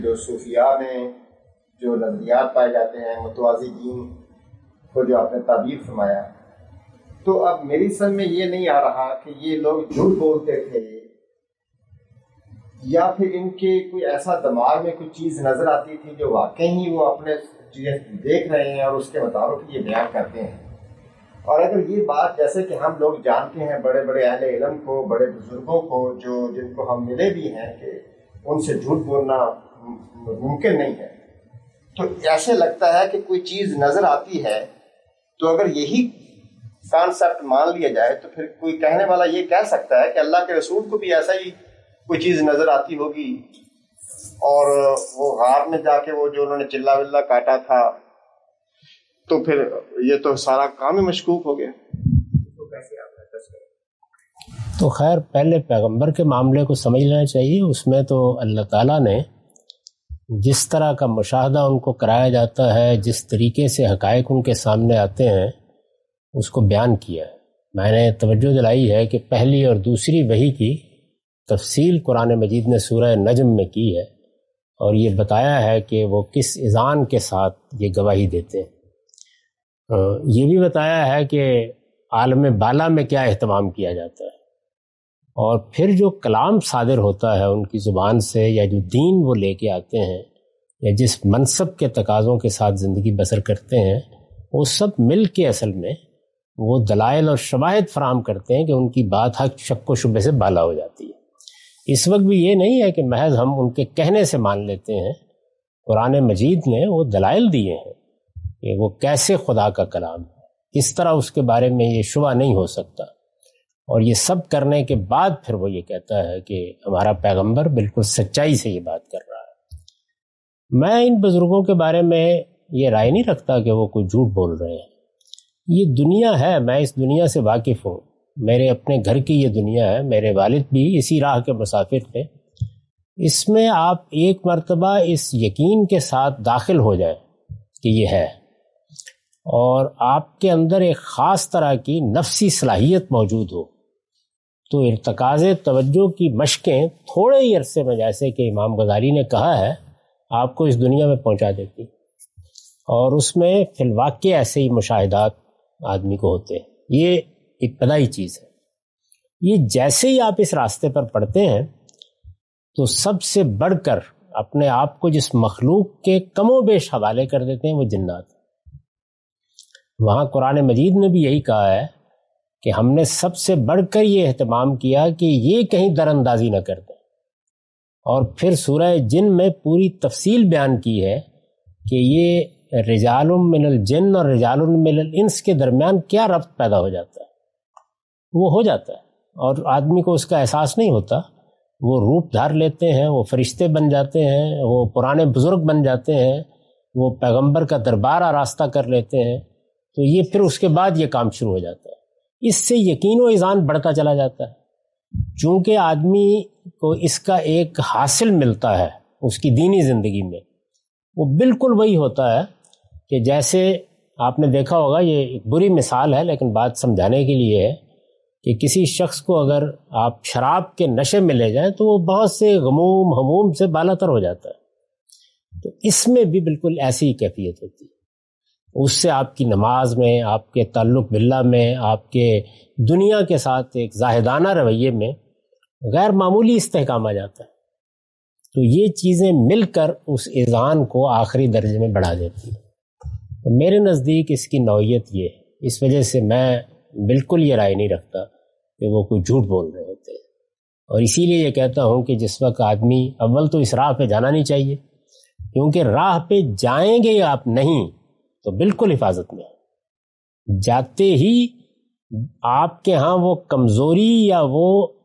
جو صوفیاء میں جو نظریات پائے جاتے ہیں متوازی دین کو جو آپ نے تعبیر فرمایا، تو اب میری سمجھ میں یہ نہیں آ رہا کہ یہ لوگ جھوٹ بولتے تھے یا پھر ان کے کوئی ایسا دماغ میں کوئی چیز نظر آتی تھی جو واقعی ہی وہ اپنے چیزیں دیکھ رہے ہیں اور اس کے مطابق یہ بیان کرتے ہیں. اور اگر یہ بات جیسے کہ ہم لوگ جانتے ہیں بڑے بڑے اہل علم کو، بڑے بزرگوں کو جو جن کو ہم ملے بھی ہیں کہ ان سے جھوٹ بولنا ممکن نہیں ہے، تو ایسے لگتا ہے کہ کوئی چیز نظر آتی ہے تو اگر یہی کانسیپٹ مان لیا جائے تو پھر کوئی کہنے والا یہ کہہ سکتا ہے کہ اللہ کے رسول کو بھی ایسا ہی کوئی چیز نظر آتی ہوگی اور وہ غار میں جا کے وہ جو انہوں نے چلا ولا کاٹا تھا، تو پھر یہ تو سارا کام ہی مشکوک ہو گیا. تو خیر پہلے پیغمبر کے معاملے کو سمجھ لینا چاہیے. اس میں تو اللہ تعالیٰ نے جس طرح کا مشاہدہ ان کو کرایا جاتا ہے، جس طریقے سے حقائق ان کے سامنے آتے ہیں، اس کو بیان کیا ہے. میں نے توجہ دلائی ہے کہ پہلی اور دوسری وحی کی تفصیل قرآن مجید نے سورہ نجم میں کی ہے اور یہ بتایا ہے کہ وہ کس اذعان کے ساتھ یہ گواہی دیتے ہیں. یہ بھی بتایا ہے کہ عالم بالا میں کیا اہتمام کیا جاتا ہے، اور پھر جو کلام صادر ہوتا ہے ان کی زبان سے یا جو دین وہ لے کے آتے ہیں یا جس منصب کے تقاضوں کے ساتھ زندگی بسر کرتے ہیں، وہ سب مل کے اصل میں وہ دلائل اور شواہد فراہم کرتے ہیں کہ ان کی بات حق شک و شبہ سے بالا ہو جاتی ہے. اس وقت بھی یہ نہیں ہے کہ محض ہم ان کے کہنے سے مان لیتے ہیں. قرآن مجید نے وہ دلائل دیے ہیں کہ وہ کیسے خدا کا کلام ہے، اس طرح اس کے بارے میں یہ شبہ نہیں ہو سکتا. اور یہ سب کرنے کے بعد پھر وہ یہ کہتا ہے کہ ہمارا پیغمبر بالکل سچائی سے یہ بات کر رہا ہے. میں ان بزرگوں کے بارے میں یہ رائے نہیں رکھتا کہ وہ کوئی جھوٹ بول رہے ہیں. یہ دنیا ہے، میں اس دنیا سے واقف ہوں، میرے اپنے گھر کی یہ دنیا ہے، میرے والد بھی اسی راہ کے مسافر تھے. اس میں آپ ایک مرتبہ اس یقین کے ساتھ داخل ہو جائیں کہ یہ ہے، اور آپ کے اندر ایک خاص طرح کی نفسی صلاحیت موجود ہو، تو ارتکاز توجہ کی مشقیں تھوڑے ہی عرصے میں، جیسے کہ امام غزالی نے کہا ہے، آپ کو اس دنیا میں پہنچا دیتی. اور اس میں فی الواقع ایسے ہی مشاہدات آدمی کو ہوتے ہیں. یہ ابتدائی چیز ہے. یہ جیسے ہی آپ اس راستے پر پڑتے ہیں تو سب سے بڑھ کر اپنے آپ کو جس مخلوق کے کم و بیش حوالے کر دیتے ہیں وہ جنات. وہاں قرآن مجید نے بھی یہی کہا ہے کہ ہم نے سب سے بڑھ کر یہ اہتمام کیا کہ یہ کہیں در اندازی نہ کر دیں. اور پھر سورہ جن میں پوری تفصیل بیان کی ہے کہ یہ رجال من الجن اور رجال من الانس کے درمیان کیا ربط پیدا ہو جاتا ہے. وہ ہو جاتا ہے اور آدمی کو اس کا احساس نہیں ہوتا. وہ روپ دھار لیتے ہیں، وہ فرشتے بن جاتے ہیں، وہ پرانے بزرگ بن جاتے ہیں، وہ پیغمبر کا دربار آراستہ کر لیتے ہیں. تو یہ پھر اس کے بعد یہ کام شروع ہو جاتا ہے. اس سے یقین و ایذان بڑھتا چلا جاتا ہے. چونکہ آدمی کو اس کا ایک حاصل ملتا ہے اس کی دینی زندگی میں، وہ بالکل وہی ہوتا ہے کہ جیسے آپ نے دیکھا ہوگا، یہ ایک بری مثال ہے لیکن بات سمجھانے کے لیے ہے، کہ کسی شخص کو اگر آپ شراب کے نشے میں لے جائیں تو وہ بہت سے غموم ہموم سے بالا تر ہو جاتا ہے. تو اس میں بھی بالکل ایسی ہی کیفیت ہوتی ہے. اس سے آپ کی نماز میں، آپ کے تعلق باللہ میں، آپ کے دنیا کے ساتھ ایک زاہدانہ رویے میں غیر معمولی استحکام آ جاتا ہے. تو یہ چیزیں مل کر اس اذعان کو آخری درجے میں بڑھا دیتی ہیں. تو میرے نزدیک اس کی نوعیت یہ ہے. اس وجہ سے میں بالکل یہ رائے نہیں رکھتا کہ وہ کوئی جھوٹ بول رہے ہوتے ہیں. اور اسی لیے یہ کہتا ہوں کہ جس وقت آدمی اول تو اس راہ پہ جانا نہیں چاہیے، کیونکہ راہ پہ جائیں گے آپ نہیں تو بالکل حفاظت میں ہے. جاتے ہی آپ کے ہاں وہ کمزوری یا وہ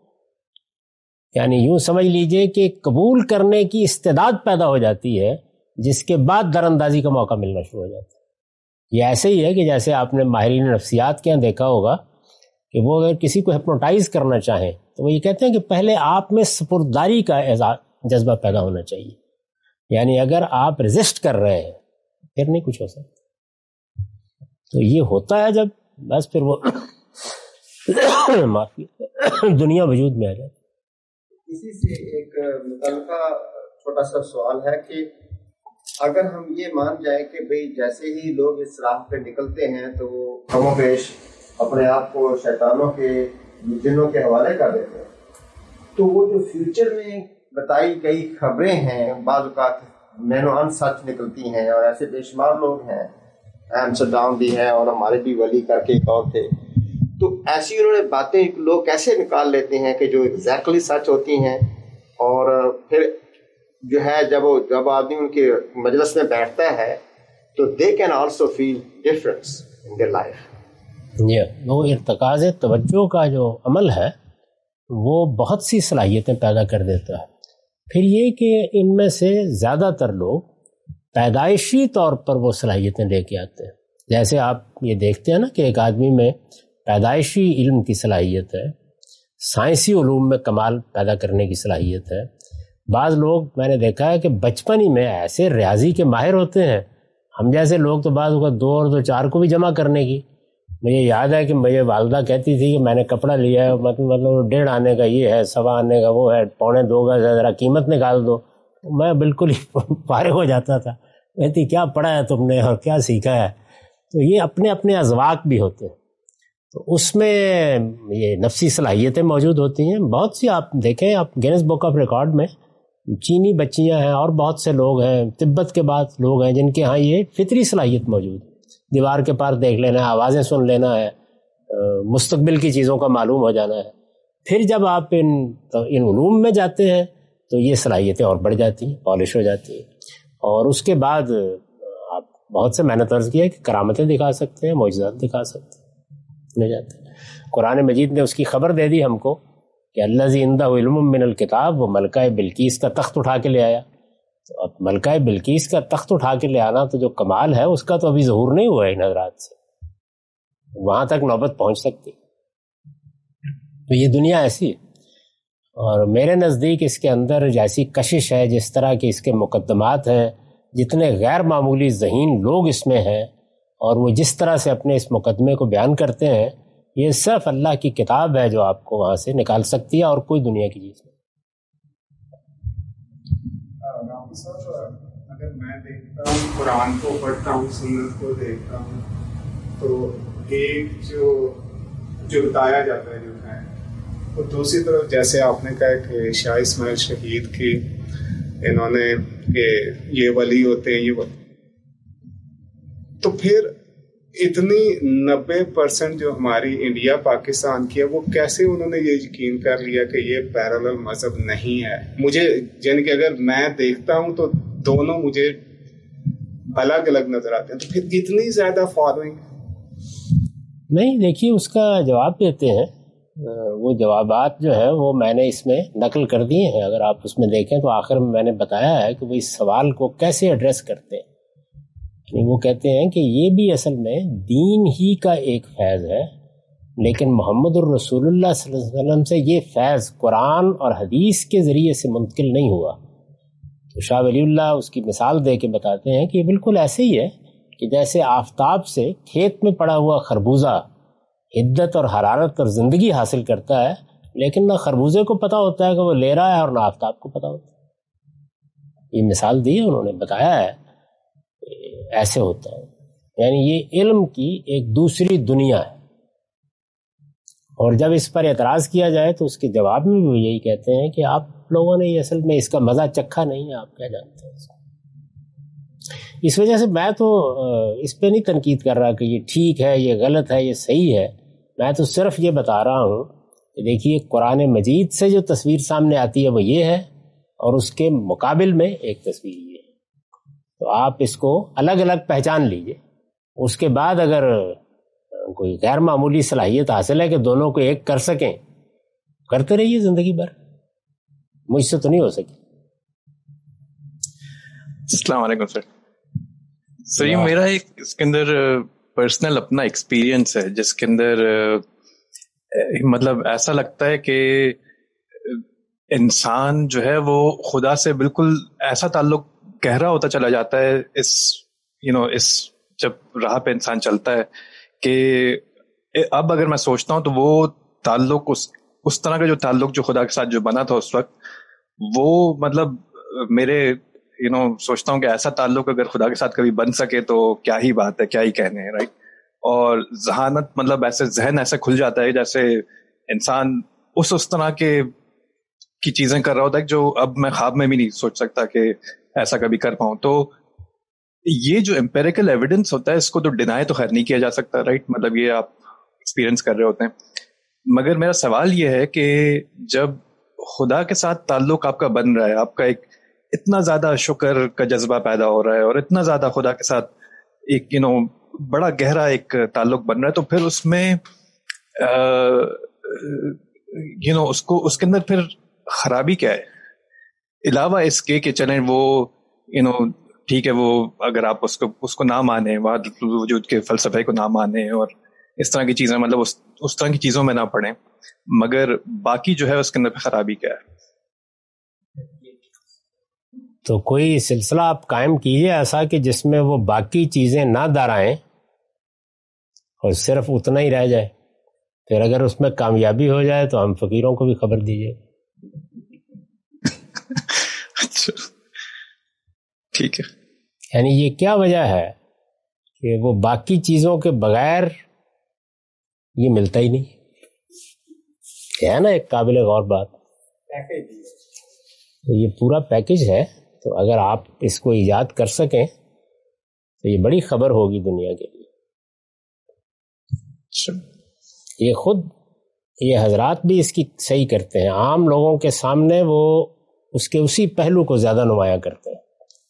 یعنی یوں سمجھ لیجئے کہ قبول کرنے کی استعداد پیدا ہو جاتی ہے، جس کے بعد در اندازی کا موقع ملنا شروع ہو جاتا ہے. یہ ایسے ہی ہے کہ جیسے آپ نے ماہرین نفسیات کے یہاں دیکھا ہوگا کہ وہ اگر کسی کو ہپنوٹائز کرنا چاہیں تو وہ یہ کہتے ہیں کہ پہلے آپ میں سپرداری کا جذبہ پیدا ہونا چاہیے. یعنی اگر آپ ریزسٹ کر رہے ہیں پھر نہیں کچھ ہو سکتا. تو یہ ہوتا ہے جب بس پھر وہ معافی دنیا وجود میں آ جائے. اسی سے ایک متعلقہ چھوٹا سا سوال ہے کہ اگر ہم یہ مان جائیں کہ بھئی جیسے ہی لوگ اس راہ پہ نکلتے ہیں تو وہ کم و بیش اپنے آپ کو شیطانوں کے جنوں کے حوالے کر دیتے ہیں، تو وہ جو فیوچر میں بتائی گئی خبریں ہیں بعض اوقات مینو ان سچ نکلتی ہیں، اور ایسے بے شمار لوگ ہیں، ایمسٹرڈام بھی ہیں اور ہمارے بھی ولی کر کے ایک اور تھے، تو ایسی انہوں نے باتیں لوگ کیسے نکال لیتے ہیں کہ جو ایگزیکٹلی سچ ہوتی ہیں، اور پھر جو ہے جب آدمی ان کے مجلس میں بیٹھتا ہے تو they can also feel difference in their life. وہ ارتکاز توجہ کا جو عمل ہے وہ بہت سی صلاحیتیں پیدا کر دیتا ہے۔ پھر یہ کہ ان میں سے زیادہ تر لوگ پیدائشی طور پر وہ صلاحیتیں لے کے آتے ہیں۔ جیسے آپ یہ دیکھتے ہیں نا کہ ایک آدمی میں پیدائشی علم کی صلاحیت ہے، سائنسی علوم میں کمال پیدا کرنے کی صلاحیت ہے۔ بعض لوگ میں نے دیکھا ہے کہ بچپن ہی میں ایسے ریاضی کے ماہر ہوتے ہیں، ہم جیسے لوگ تو بعض اوقات 2 اور 2 4 کو بھی جمع کرنے کی۔ مجھے یاد ہے کہ مجھے والدہ کہتی تھی کہ میں نے کپڑا لیا ہے، مطلب 1.5 آنے کا یہ ہے، 1.25 آنے کا وہ ہے، 1.25 کا ذرا قیمت نکال دو۔ میں بالکل ہی فارغ ہو جاتا تھا، کہتی کیا پڑھا ہے تم نے اور کیا سیکھا ہے۔ تو یہ اپنے اپنے اذواق بھی ہوتے ہیں، تو اس میں یہ نفسی صلاحیتیں موجود ہوتی ہیں۔ بہت سی آپ دیکھیں، آپ گینس بک آف ریکارڈ میں چینی بچیاں ہیں اور بہت سے لوگ ہیں، تبت کے بعد لوگ ہیں جن کے ہاں یہ فطری صلاحیت موجود ہے۔ دیوار کے پار دیکھ لینا ہے، آوازیں سن لینا ہے، مستقبل کی چیزوں کا معلوم ہو جانا ہے۔ پھر جب آپ ان علوم میں جاتے ہیں تو یہ صلاحیتیں اور بڑھ جاتی ہیں، پالش ہو جاتی ہیں، اور اس کے بعد آپ بہت سے محنت ورز کی ہے کہ کرامتیں دکھا سکتے ہیں، معجزات دکھا سکتے ہیں، لے جاتے ہیں۔ قرآن مجید نے اس کی خبر دے دی ہم کو کہ الذی عندہ علم من الکتاب، وہ ملکہ بلقیس کا تخت اٹھا کے لے آیا۔ تو اب ملکہ بلقیس کا تخت اٹھا کے لے آنا تو جو کمال ہے اس کا تو ابھی ظہور نہیں ہوا ہے ان حضرات سے، وہاں تک نوبت پہنچ سکتی۔ تو یہ دنیا ایسی ہے، اور میرے نزدیک اس کے اندر جیسی کشش ہے، جس طرح کے اس کے مقدمات ہیں، جتنے غیر معمولی ذہین لوگ اس میں ہیں، اور وہ جس طرح سے اپنے اس مقدمے کو بیان کرتے ہیں، یہ صرف اللہ کی کتاب ہے جو آپ کو وہاں سے نکال سکتی ہے، اور کوئی دنیا کی چیز نہیں۔ اگر میں دیکھتا ہوں، قرآن کو پڑھتا ہوں، سنت کو دیکھتا ہوں، تو ایک جو بتایا جاتا ہے جو ہے، اور دوسری طرف جیسے آپ نے کہا کہ شاہ اسماعیل شہید کی انہوں نے کہ یہ ولی ہوتے ہیں، یہ ولی، تو پھر اتنی 90% جو ہماری انڈیا پاکستان کی ہے، وہ کیسے انہوں نے یہ یقین کر لیا کہ یہ پیرالل مذہب نہیں ہے؟ مجھے یعنی کہ اگر میں دیکھتا ہوں تو دونوں مجھے الگ الگ نظر آتے ہیں، تو پھر اتنی زیادہ فالوئنگ نہیں۔ دیکھیے اس کا جواب دیتے ہیں، وہ جوابات جو ہیں وہ میں نے اس میں نقل کر دیے ہیں۔ اگر آپ اس میں دیکھیں تو آخر میں نے بتایا ہے کہ وہ اس سوال کو کیسے ایڈریس کرتے ہیں۔ وہ کہتے ہیں کہ یہ بھی اصل میں دین ہی کا ایک فیض ہے، لیکن محمد الرسول اللہ صلی اللہ علیہ وسلم سے یہ فیض قرآن اور حدیث کے ذریعے سے منتقل نہیں ہوا۔ تو شاہ ولی اللہ اس کی مثال دے کے بتاتے ہیں کہ یہ بالکل ایسے ہی ہے کہ جیسے آفتاب سے کھیت میں پڑا ہوا خربوزہ حدت اور حرارت اور زندگی حاصل کرتا ہے، لیکن نہ خربوزے کو پتہ ہوتا ہے کہ وہ لے رہا ہے اور نہ آفتاب کو پتہ ہوتا ہے۔ یہ مثال دی ہے انہوں نے، بتایا ہے ایسے ہوتا ہے۔ یعنی یہ علم کی ایک دوسری دنیا ہے، اور جب اس پر اعتراض کیا جائے تو اس کے جواب میں بھی وہ یہی کہتے ہیں کہ آپ لوگوں نے یہ اصل میں اس کا مزہ چکھا نہیں ہے، آپ کیا جانتے ہیں۔ اس وجہ سے میں تو اس پہ نہیں تنقید کر رہا کہ یہ ٹھیک ہے، یہ غلط ہے، یہ صحیح ہے۔ میں تو صرف یہ بتا رہا ہوں کہ دیکھیے قرآن مجید سے جو تصویر سامنے آتی ہے وہ یہ ہے، اور اس کے مقابل میں ایک تصویر یہ ہے۔ تو آپ اس کو الگ الگ پہچان لیجئے، اس کے بعد اگر کوئی غیر معمولی صلاحیت حاصل ہے کہ دونوں کو ایک کر سکیں، کرتے رہیے زندگی بھر، مجھ سے تو نہیں ہو سکی۔ السلام علیکم سر، یہ میرا ایک اس کے اندر پرسنل اپنا ایکسپیرینس ہے، جس کے اندر مطلب ایسا لگتا ہے کہ انسان جو ہے وہ خدا سے بالکل ایسا تعلق گہرا ہوتا چلا جاتا ہے اس جب راہ پہ انسان چلتا ہے، کہ اب اگر میں سوچتا ہوں تو وہ تعلق اس طرح کا جو تعلق جو خدا کے ساتھ جو بنا تھا اس وقت، وہ مطلب میرے سوچتا ہوں کہ ایسا تعلق اگر خدا کے ساتھ کبھی بن سکے تو کیا ہی بات ہے, کیا ہی کہنے ہیں, رائٹ. اور ذہانت مطلب ایسے ذہن ایسے کھل جاتا ہے جیسے انسان اس طرح کی چیزیں کر رہا ہوتا ہے جو اب میں خواب میں بھی نہیں سوچ سکتا کہ ایسا کبھی کر پاؤں. تو یہ جو امپیریکل ایویڈنس ہوتا ہے اس کو تو ڈینائی تو خیر نہیں کیا جا سکتا, رائٹ. مطلب یہ آپ ایکسپیرئنس کر رہے ہوتے ہیں. مگر میرا سوال یہ ہے کہ جب خدا کے ساتھ تعلق آپ کا بن رہا ہے, آپ کا ایک اتنا زیادہ شکر کا جذبہ پیدا ہو رہا ہے اور اتنا زیادہ خدا کے ساتھ ایک بڑا گہرا ایک تعلق بن رہا ہے, تو پھر اس میں اس کے اندر پھر خرابی کیا ہے علاوہ اس کے کہ چلیں وہ ٹھیک ہے, وہ اگر آپ اس کو نہ مانیں, وحدت الوجود کے فلسفے کو نہ مانیں اور اس طرح کی چیزیں, مطلب اس طرح کی چیزوں میں نہ پڑیں, مگر باقی جو ہے اس کے اندر خرابی کیا ہے؟ تو کوئی سلسلہ آپ قائم کیجیے ایسا کہ جس میں وہ باقی چیزیں نہ دہرائیں اور صرف اتنا ہی رہ جائے. پھر اگر اس میں کامیابی ہو جائے تو ہم فقیروں کو بھی خبر دیجیے. اچھا ٹھیک ہے. یعنی یہ کیا وجہ ہے کہ وہ باقی چیزوں کے بغیر یہ ملتا ہی نہیں ہے نا. ایک قابل غور بات, تو یہ پورا پیکج ہے. تو اگر آپ اس کو ایجاد کر سکیں تو یہ بڑی خبر ہوگی دنیا کے لیے. یہ خود یہ حضرات بھی اس کی صحیح کرتے ہیں, عام لوگوں کے سامنے وہ اس کے اسی پہلو کو زیادہ نمایاں کرتے ہیں.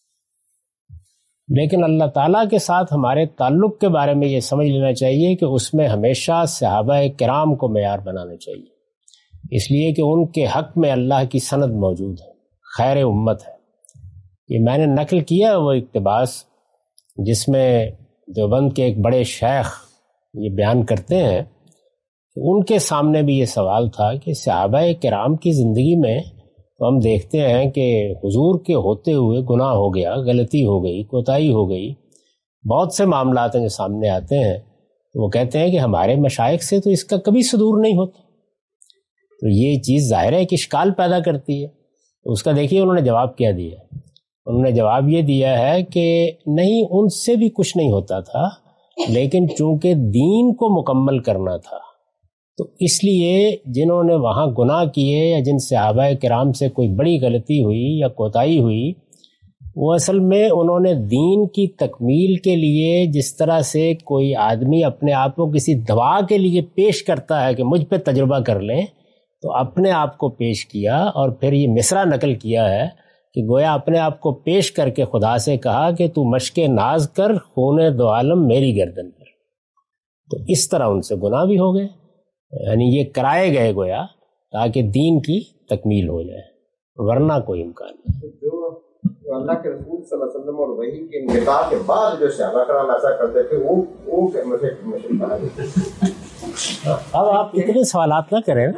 لیکن اللہ تعالیٰ کے ساتھ ہمارے تعلق کے بارے میں یہ سمجھ لینا چاہیے کہ اس میں ہمیشہ صحابہ کرام کو معیار بنانا چاہیے, اس لیے کہ ان کے حق میں اللہ کی سند موجود ہے, خیر امت ہے. یہ میں نے نقل کیا وہ اقتباس جس میں دیوبند کے ایک بڑے شیخ یہ بیان کرتے ہیں کہ ان کے سامنے بھی یہ سوال تھا کہ صحابہ کرام کی زندگی میں تو ہم دیکھتے ہیں کہ حضور کے ہوتے ہوئے گناہ ہو گیا, غلطی ہو گئی, کوتاہی ہو گئی, بہت سے معاملات ہیں جو سامنے آتے ہیں. تو وہ کہتے ہیں کہ ہمارے مشائخ سے تو اس کا کبھی صدور نہیں ہوتا. تو یہ چیز ظاہر ہے کہ اشکال پیدا کرتی ہے. تو اس کا دیکھیے انہوں نے جواب کیا دیا. انہوں نے جواب یہ دیا ہے کہ نہیں, ان سے بھی کچھ نہیں ہوتا تھا, لیکن چونکہ دین کو مکمل کرنا تھا تو اس لیے جنہوں نے وہاں گناہ کیے یا جن صحابہ کرام سے کوئی بڑی غلطی ہوئی یا کوتاہی ہوئی, وہ اصل میں انہوں نے دین کی تکمیل کے لیے جس طرح سے کوئی آدمی اپنے آپ کو کسی دوا کے لیے پیش کرتا ہے کہ مجھ پہ تجربہ کر لیں, تو اپنے آپ کو پیش کیا اور پھر یہ مصرع نقل کیا ہے کہ گویا اپنے آپ کو پیش کر کے خدا سے کہا کہ تو مشق ناز کر خون دو عالم میری گردن پر. تو اس طرح ان سے گناہ بھی ہو گئے, یعنی یہ کرائے گئے گویا تاکہ دین کی تکمیل ہو جائے, ورنہ کوئی امکان نہیں. جو اللہ کے رسول صلی اللہ علیہ وسلم اور وحی کے انقطاع کے بعد جو صحابہ کرام ایسا کرتے تھے وہ اب آپ اتنے سوالات نہ کریں.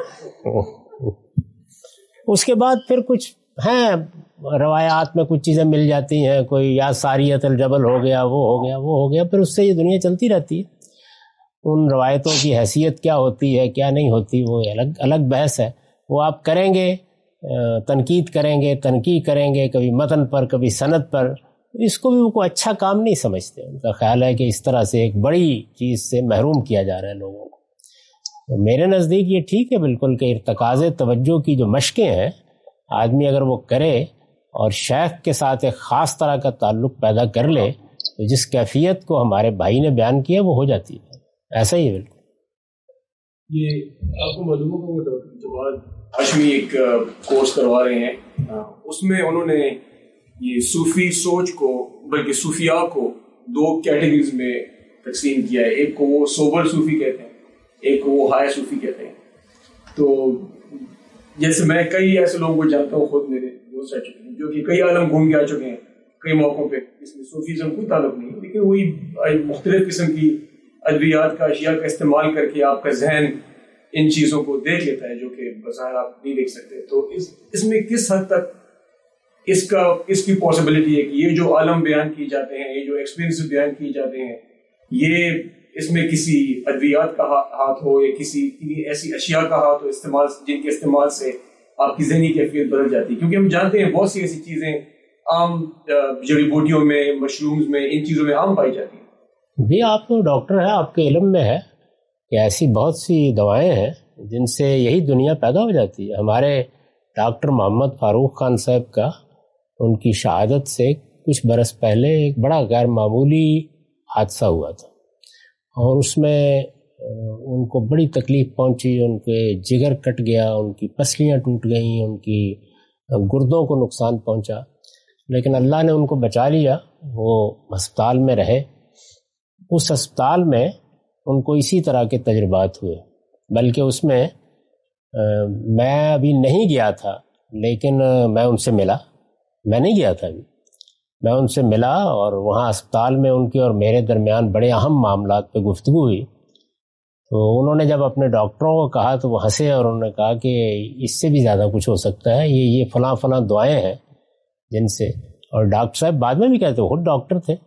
اس کے بعد پھر کچھ ہیں روایات میں کچھ چیزیں مل جاتی ہیں, کوئی یا ساریت الجبل ہو گیا, وہ ہو گیا, وہ ہو گیا, پھر اس سے یہ دنیا چلتی رہتی ہے. ان روایتوں کی حیثیت کیا ہوتی ہے کیا نہیں ہوتی وہ الگ بحث ہے. وہ آپ کریں گے, تنقید کریں گے, تنقید کریں گے, کبھی متن پر کبھی سند پر, اس کو بھی وہ کوئی اچھا کام نہیں سمجھتے. ان کا خیال ہے کہ اس طرح سے ایک بڑی چیز سے محروم کیا جا رہا ہے لوگوں کو. تو میرے نزدیک یہ ٹھیک ہے بالکل کہ ارتکاز توجہ کی جو مشقیں ہیں آدمی اگر وہ کرے اور شیخ کے ساتھ ایک خاص طرح کا تعلق پیدا کر لے تو جس کیفیت کو ہمارے بھائی نے بیان کیا وہ ہو جاتی ہے. ایسا ہی ہے بالکل. یہ آپ کو معلوم ہوگا وہ ڈاکٹر جواد ہاشمی ایک کورس کروا رہے ہیں, اس میں انہوں نے یہ صوفی سوچ کو بلکہ صوفیاء کو دو کیٹیگریز میں تقسیم کیا ہے. ایک کو وہ سوبر صوفی کہتے ہیں, ایک کو وہ ہائے صوفی کہتے ہیں. تو جیسے میں کئی ایسے لوگوں کو جانتا ہوں, خود میرے دوست رہ چکے ہیں جو کہ کئی عالم گھوم کے آ چکے ہیں کئی موقعوں پہ, اس میں صوفیزم کوئی تعلق نہیں, لیکن وہی مختلف قسم کی ادویات کا اشیاء کا استعمال کر کے آپ کا ذہن ان چیزوں کو دیکھ لیتا ہے جو کہ بظاہر آپ نہیں دیکھ سکتے. تو اس میں کس حد تک اس کی پاسبلٹی ہے کہ یہ جو عالم بیان کی جاتے ہیں, یہ جو ایکسپیرینس بیان کی جاتے ہیں, یہ اس میں کسی ادویات کا ہاتھ ہو یا کسی ایسی اشیاء کا ہاتھ ہو استعمال, جن کے استعمال سے آپ کی ذہنی کیفیت بدل جاتی ہے. کیونکہ ہم جانتے ہیں بہت سی ایسی چیزیں عام جڑی بوٹیوں میں, مشرومز میں, ان چیزوں میں عام پائی جاتی ہیں. بھی آپ تو ڈاکٹر ہیں, آپ کے علم میں ہے کہ ایسی بہت سی دوائیں ہیں جن سے یہی دنیا پیدا ہو جاتی ہے. ہمارے ڈاکٹر محمد فاروق خان صاحب کا ان کی شہادت سے کچھ برس پہلے ایک بڑا غیر معمولی حادثہ ہوا تھا, اور اس میں ان کو بڑی تکلیف پہنچی. ان کے جگر کٹ گیا, ان کی پسلیاں ٹوٹ گئیں, ان کی گردوں کو نقصان پہنچا, لیکن اللہ نے ان کو بچا لیا. وہ ہسپتال میں رہے. اس ہسپتال میں ان کو اسی طرح کے تجربات ہوئے, بلکہ اس میں میں ابھی نہیں گیا تھا, لیکن میں ان سے ملا. میں نہیں گیا تھا ابھی, میں ان سے ملا, اور وہاں اسپتال میں ان کے اور میرے درمیان بڑے اہم معاملات پہ گفتگو ہوئی. تو انہوں نے جب اپنے ڈاکٹروں کو کہا تو وہ ہنسے, اور انہوں نے کہا کہ اس سے بھی زیادہ کچھ ہو سکتا ہے, یہ فلاں فلاں دعائیں ہیں جن سے. اور ڈاکٹر صاحب بعد میں بھی کہتے, وہ خود ڈاکٹر تھے,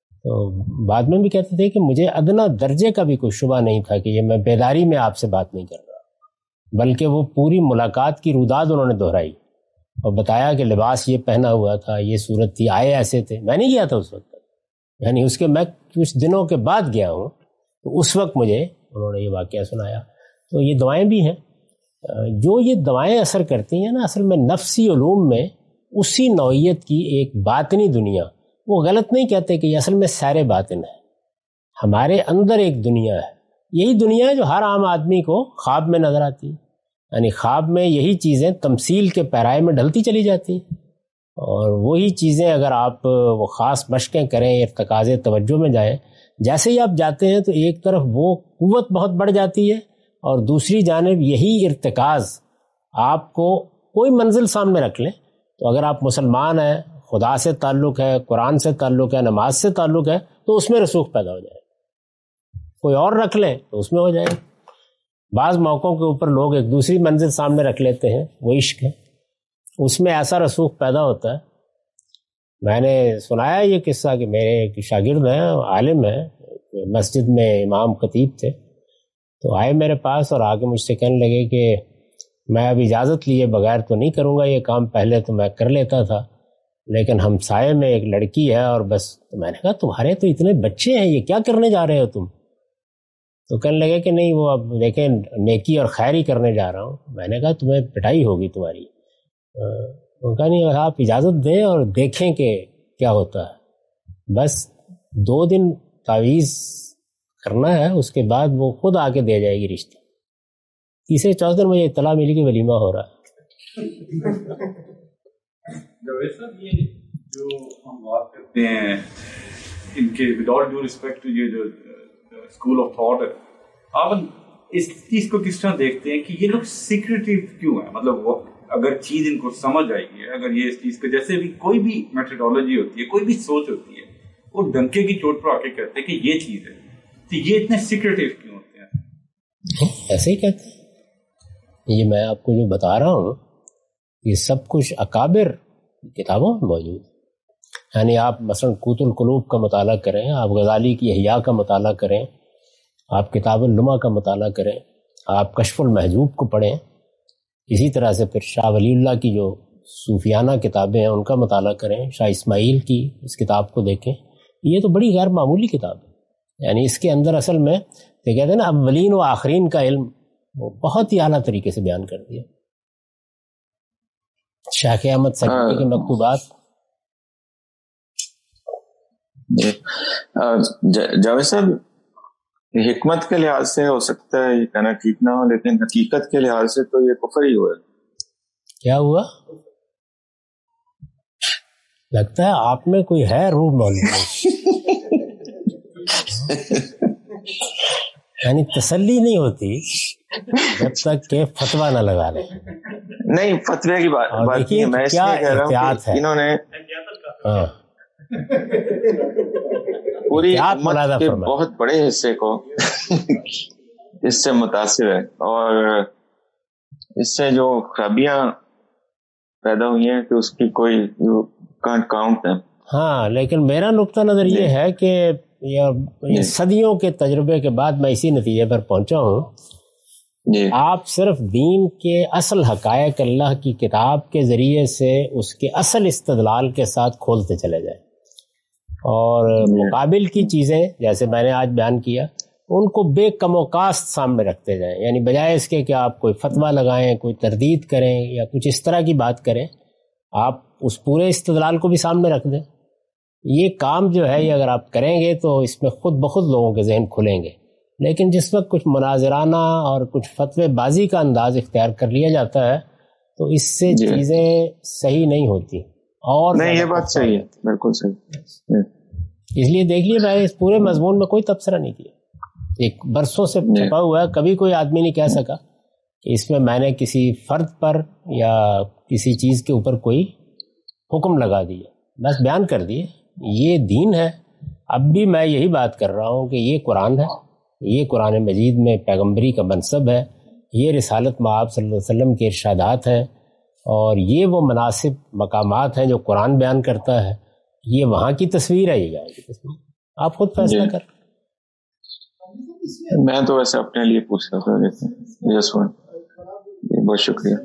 تو بعد میں بھی کہتے تھے کہ مجھے ادنا درجے کا بھی کوئی شبہ نہیں تھا کہ یہ میں بیداری میں آپ سے بات نہیں کر رہا, بلکہ وہ پوری ملاقات کی روداد انہوں نے دہرائی اور بتایا کہ لباس یہ پہنا ہوا تھا, یہ صورت تھی, آئے ایسے تھے. میں نہیں گیا تھا اس وقت, یعنی اس کے میں کچھ دنوں کے بعد گیا ہوں, تو اس وقت مجھے انہوں نے یہ واقعہ سنایا. تو یہ دوائیں بھی ہیں, جو یہ دوائیں اثر کرتی ہیں نا, اصل میں نفسی علوم میں اسی نوعیت کی ایک باطنی دنیا, وہ غلط نہیں کہتے کہ یہ اصل میں سیر باطن ہے. ہمارے اندر ایک دنیا ہے, یہی دنیا ہے جو ہر عام آدمی کو خواب میں نظر آتی ہے. یعنی خواب میں یہی چیزیں تمثیل کے پیرائے میں ڈھلتی چلی جاتی ہیں, اور وہی چیزیں اگر آپ وہ خاص مشقیں کریں, ارتکاز توجہ میں جائیں, جیسے ہی آپ جاتے ہیں تو ایک طرف وہ قوت بہت بڑھ جاتی ہے, اور دوسری جانب یہی ارتکاز آپ کو کوئی منزل سامنے رکھ لیں. تو اگر آپ مسلمان ہیں, خدا سے تعلق ہے, قرآن سے تعلق ہے, نماز سے تعلق ہے, تو اس میں رسوخ پیدا ہو جائے. کوئی اور رکھ لیں تو اس میں ہو جائے. بعض موقعوں کے اوپر لوگ ایک دوسری منزل سامنے رکھ لیتے ہیں, وہ عشق ہے, اس میں ایسا رسوخ پیدا ہوتا ہے. میں نے سنایا یہ قصہ کہ میرے ایک شاگرد ہیں, عالم ہیں, مسجد میں امام خطیب تھے, تو آئے میرے پاس اور آ کے مجھ سے کہنے لگے کہ میں اب اجازت لیے بغیر تو نہیں کروں گا یہ کام, پہلے تو میں کر لیتا تھا, لیکن ہمسائے میں ایک لڑکی ہے اور بس. تو میں نے کہا تمہارے تو اتنے بچے ہیں, یہ کیا کرنے جا رہے ہو تم؟ تو کہنے لگے کہ نہیں, وہ اب دیکھیں نیکی اور خیر ہی کرنے جا رہا ہوں. میں نے کہا تمہیں پٹائی ہوگی تمہاری. وہ کہا نہیں, آپ اجازت دیں اور دیکھیں کہ کیا ہوتا ہے. بس 2 دن تعویذ کرنا ہے, اس کے بعد وہ خود آ کے دے جائے گی رشتہ. تیسرے چوتھے دن مجھے اطلاع ملی کہ ولیمہ ہو رہا ہے. جاوید صاحب, یہ جو ہم بات کرتے ہیں ان کے وداؤٹ ڈیو ریسپیکٹ ٹو یہ جو اسکول آف تھاٹ ہے, آپ اس چیز کو کس طرح دیکھتے ہیں کہ یہ لوگ سیکریٹو کیوں ہیں؟ مطلب وہ اگر چیز ان کو سمجھ آئی ہے, اگر یہ اس چیز کو جیسے بھی کوئی بھی میتھڈالوجی ہوتی ہے, کوئی بھی سوچ ہوتی ہے, وہ ڈنکے کی چوٹ پر آ کے کہتے ہیں کہ یہ چیز ہے, تو یہ اتنے سیکریٹو کیوں ہوتے ہیں؟ ایسے ہی کہتے ہیں. یہ میں آپ کو جو بتا رہا ہوں یہ سب کچھ اکابر کتابوں میں موجود ہے. یعنی آپ مثلا قوت القلوب کا مطالعہ کریں, آپ غزالی کی احیاء کا مطالعہ کریں, آپ کتاب اللمع کا مطالعہ کریں, آپ کشف المحجوب کو پڑھیں, اسی طرح سے پھر شاہ ولی اللہ کی جو صوفیانہ کتابیں ہیں ان کا مطالعہ کریں, شاہ اسماعیل کی اس کتاب کو دیکھیں. یہ تو بڑی غیر معمولی کتاب ہے. یعنی اس کے اندر اصل میں یہ کہتے ہیں نا اولین و آخرین کا علم, وہ بہت ہی اعلیٰ طریقے سے بیان کر دیا. شیخ احمد سکتی کے مکتوبات. جاوید صاحب, حکمت کے لحاظ سے ہو سکتا ہے یہ کہنا ٹھیک نہ ہو, لیکن حقیقت کے لحاظ سے تو یہ کفر ہی ہوا. کیا ہوا؟ لگتا ہے آپ میں کوئی ہے روح معلوم. یعنی تسلی نہیں ہوتی جب تک کہ فتویٰ نہ لگا لیں. نہیں, فتوے کی بات نہیں, میں کیا احتیاط ہے انہوں نے پوری امت کے بہت بڑے حصے کو اس سے متاثر ہے, اور اس سے جو خرابیاں پیدا ہوئی ہیں کہ اس کی کوئی کانٹ کاؤنٹ ہے. ہاں, لیکن میرا نقطہ نظر یہ ہے کہ یہ صدیوں کے تجربے کے بعد میں اسی نتیجے پر پہنچا ہوں آپ صرف دین کے اصل حقائق اللہ کی کتاب کے ذریعے سے اس کے اصل استدلال کے ساتھ کھولتے چلے جائیں، اور مقابل کی چیزیں جیسے میں نے آج بیان کیا ان کو بے کم و کاست سامنے رکھتے جائیں، یعنی بجائے اس کے کہ آپ کوئی فتویٰ لگائیں، کوئی تردید کریں یا کچھ اس طرح کی بات کریں، آپ اس پورے استدلال کو بھی سامنے رکھ دیں۔ یہ کام جو ہے یہ اگر آپ کریں گے تو اس میں خود بخود لوگوں کے ذہن کھلیں گے، لیکن جس وقت کچھ مناظرانہ اور کچھ فتوے بازی کا انداز اختیار کر لیا جاتا ہے تو اس سے چیزیں صحیح نہیں ہوتی، اور نہیں یہ بات صحیح ہے، بالکل صحیح۔ اس لیے دیکھیے میں اس پورے مضمون میں کوئی تبصرہ نہیں کیا، ایک برسوں سے چھپا ہوا ہے، کبھی کوئی آدمی نہیں کہہ سکا کہ اس میں نے کسی فرد پر یا کسی چیز کے اوپر کوئی حکم لگا دیا، بس بیان کر دیے یہ دین ہے۔ اب بھی میں یہی بات کر رہا ہوں کہ یہ قرآن ہے، یہ قرآن مجید میں پیغمبری کا منصب ہے، یہ رسالت مآب صلی اللہ علیہ وسلم کے ارشادات ہیں، اور یہ وہ مناسب مقامات ہیں جو قرآن بیان کرتا ہے، یہ وہاں کی تصویر ہے، یہ یہاں کی تصویر، آپ خود فیصلہ کر۔ میں تو ویسے اپنے لیے پوچھ رہا تھا۔ بہت شکریہ۔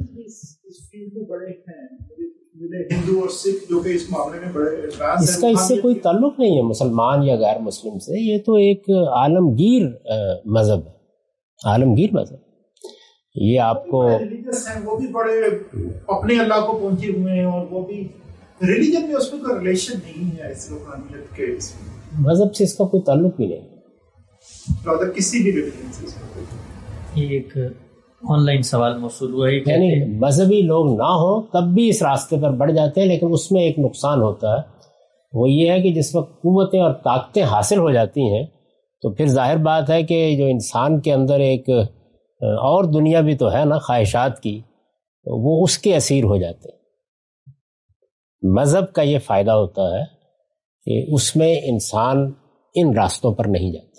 اس کا اس سے کوئی تعلق نہیں ہے مسلمان یا غیر مسلم سے، یہ تو ایک عالمگیر مذہب ہے، عالمگیر مذہب۔ یہ آپ کو وہ بھی بڑے اپنے اللہ کو پہنچے ہوئے ہیں، اور وہ بھی ریلیجن میں اس میں کوئی ریلیشن نہیں ہے اس روحانیت کے، مذہب سے اس کا کوئی تعلق بھی نہیں، کسی بھی ریلیجن سے۔ یہ ایک آن لائن سوال موصول ہوا ہے، یعنی مذہبی لوگ نہ ہوں تب بھی اس راستے پر بڑھ جاتے ہیں، لیکن اس میں ایک نقصان ہوتا ہے، وہ یہ ہے کہ جس وقت قوتیں اور طاقتیں حاصل ہو جاتی ہیں تو پھر ظاہر بات ہے کہ جو انسان کے اندر ایک اور دنیا بھی تو ہے نا خواہشات کی، وہ اس کے اسیر ہو جاتے ہیں۔ مذہب کا یہ فائدہ ہوتا ہے کہ اس میں انسان ان راستوں پر نہیں جاتا۔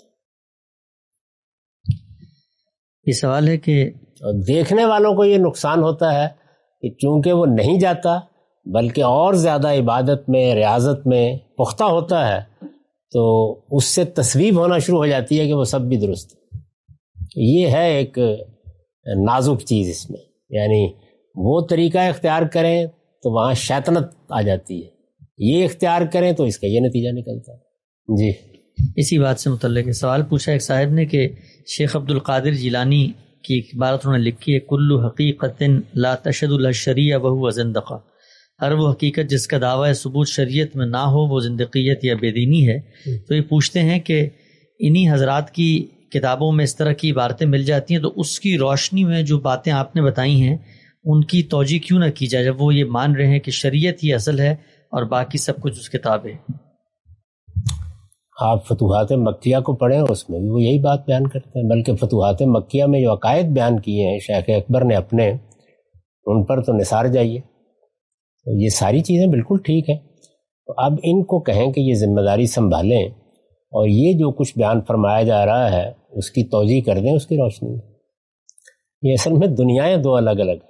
یہ سوال ہے کہ دیکھنے والوں کو یہ نقصان ہوتا ہے کہ چونکہ وہ نہیں جاتا بلکہ اور زیادہ عبادت میں، ریاضت میں پختہ ہوتا ہے، تو اس سے تصویب ہونا شروع ہو جاتی ہے کہ وہ سب بھی درست ہے۔ یہ ہے ایک نازک چیز اس میں، یعنی وہ طریقہ اختیار کریں تو وہاں شیطنت آ جاتی ہے، یہ اختیار کریں تو اس کا یہ نتیجہ نکلتا ہے۔ جی اسی بات سے متعلق سوال پوچھا ایک صاحب نے کہ شیخ عبد القادر جیلانی کی ایک عبارت انہوں نے لکھی ہے، کل حقیقت لا تشهد لها الشریعہ وهو زندقہ، ہر وہ حقیقت جس کا دعویٰ ثبوت شریعت میں نہ ہو وہ زندقیت یا بے دینی ہے۔ تو یہ پوچھتے ہیں کہ انہی حضرات کی کتابوں میں اس طرح کی عبارتیں مل جاتی ہیں، تو اس کی روشنی میں جو باتیں آپ نے بتائی ہیں ان کی توجیہ کیوں نہ کی جائے، جب وہ یہ مان رہے ہیں کہ شریعت ہی اصل ہے اور باقی سب کچھ اس کتاب ہے۔ آپ فتوحات مکیہ کو پڑھیں، اس میں بھی وہ یہی بات بیان کرتے ہیں، بلکہ فتوحات مکیہ میں جو عقائد بیان کیے ہیں شیخ اکبر نے اپنے، ان پر تو نثار جائیے، تو یہ ساری چیزیں بالکل ٹھیک ہیں۔ تو اب ان کو کہیں کہ یہ ذمہ داری سنبھالیں اور یہ جو کچھ بیان فرمایا جا رہا ہے اس کی توجیہ کر دیں اس کی روشنی میں۔ یہ اصل میں دنیایں دو الگ الگ ہیں۔